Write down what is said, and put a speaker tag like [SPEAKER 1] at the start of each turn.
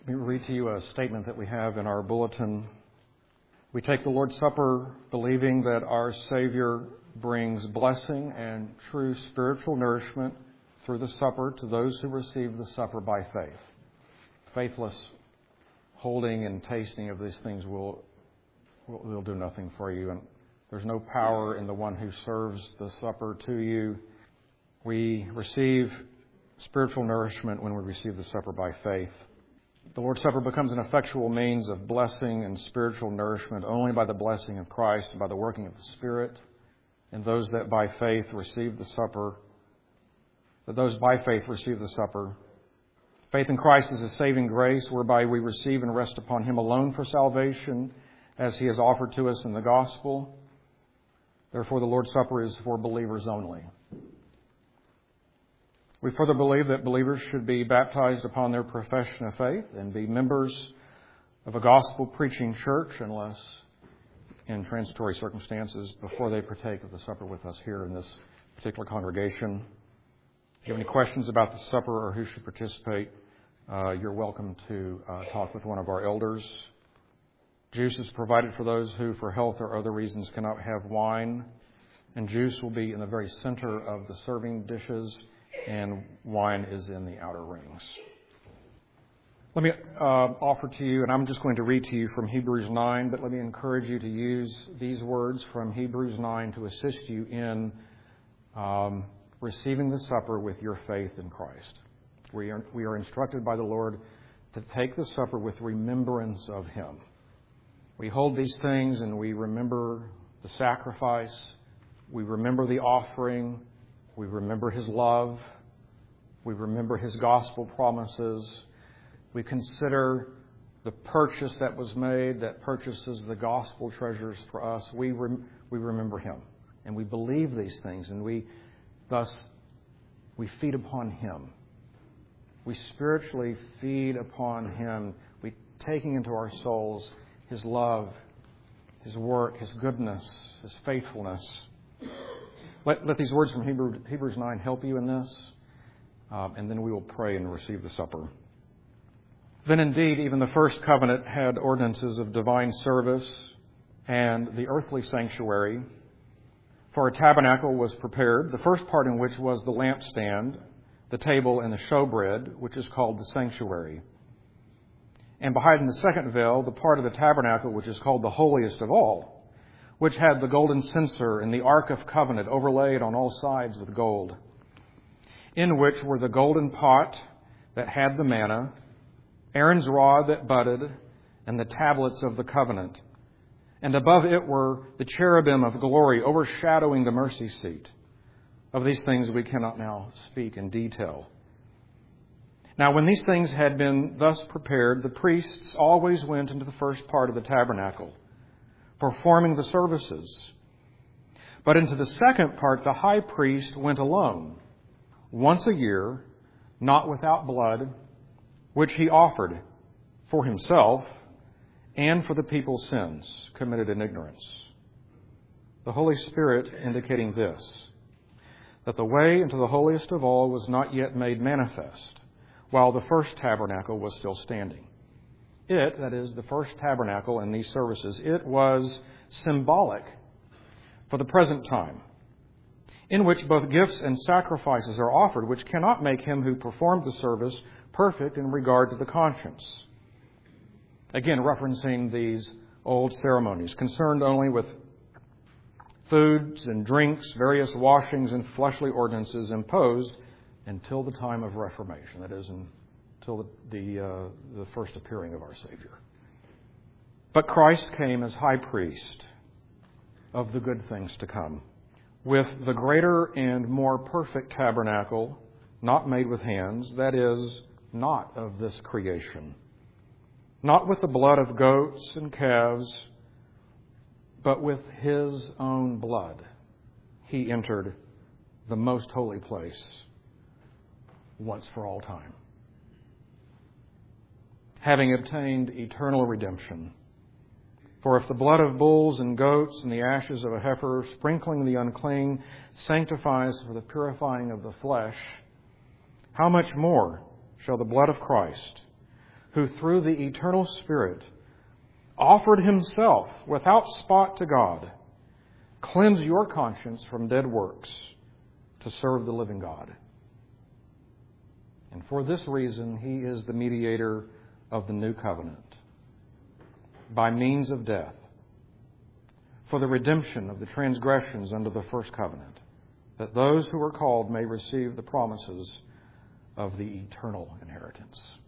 [SPEAKER 1] Let me read to you a statement that we have in our bulletin. We take the Lord's Supper believing that our Savior brings blessing and true spiritual nourishment through the supper to those who receive the supper by faith. Faithless holding and tasting of these things will do nothing for you. And there's no power in the one who serves the supper to you. We receive spiritual nourishment when we receive the supper by faith. The Lord's Supper becomes an effectual means of blessing and spiritual nourishment only by the blessing of Christ and by the working of the Spirit. And those that by faith receive the supper, Faith in Christ is a saving grace whereby we receive and rest upon Him alone for salvation as He has offered to us in the gospel. Therefore, the Lord's Supper is for believers only. We further believe that believers should be baptized upon their profession of faith and be members of a gospel-preaching church unless in transitory circumstances before they partake of the supper with us here in this particular congregation. If you have any questions about the supper or who should participate, you're welcome to talk with one of our elders. Juice is provided for those who, for health or other reasons, cannot have wine. And juice will be in the very center of the serving dishes, and wine is in the outer rings. Let me offer to you, and I'm just going to read to you from Hebrews 9, but let me encourage you to use these words from Hebrews 9 to assist you in receiving the supper with your faith in Christ. We are instructed by the Lord to take the supper with remembrance of Him. We hold these things and we remember the sacrifice, we remember the offering, we remember His love, we remember His gospel promises. We consider the purchase that was made that purchases the gospel treasures for us. We remember Him. And we believe these things. And we feed upon Him. We spiritually feed upon Him. We taking into our souls His love, His work, His goodness, His faithfulness. Let these words from Hebrews 9 help you in this. And then we will pray and receive the supper. Then indeed, even the first covenant had ordinances of divine service and the earthly sanctuary. For a tabernacle was prepared, the first part in which was the lampstand, the table, and the showbread, which is called the sanctuary. And behind the second veil, the part of the tabernacle which is called the holiest of all, which had the golden censer and the ark of covenant overlaid on all sides with gold, in which were the golden pot that had the manna, Aaron's rod that budded, and the tablets of the covenant. And above it were the cherubim of glory overshadowing the mercy seat. Of these things we cannot now speak in detail. Now when these things had been thus prepared, the priests always went into the first part of the tabernacle, performing the services. But into the second part the high priest went alone, once a year, not without blood, which he offered for himself and for the people's sins committed in ignorance. The Holy Spirit indicating this, that the way into the holiest of all was not yet made manifest, while the first tabernacle was still standing. It, that is, the first tabernacle in these services, it was symbolic for the present time, in which both gifts and sacrifices are offered, which cannot make him who performed the service perfect in regard to the conscience. Again, referencing these old ceremonies, concerned only with foods and drinks, various washings and fleshly ordinances imposed until the time of Reformation, that is, until the first appearing of our Savior. But Christ came as high priest of the good things to come, with the greater and more perfect tabernacle, not made with hands, that is, not of this creation, not with the blood of goats and calves, but with His own blood. He entered the most holy place once for all time, having obtained eternal redemption. For if the blood of bulls and goats and the ashes of a heifer, sprinkling the unclean, sanctifies for the purifying of the flesh, how much more shall the blood of Christ, who through the eternal Spirit offered himself without spot to God, cleanse your conscience from dead works to serve the living God. And for this reason, he is the mediator of the new covenant by means of death for the redemption of the transgressions under the first covenant, that those who are called may receive the promises of the eternal inheritance.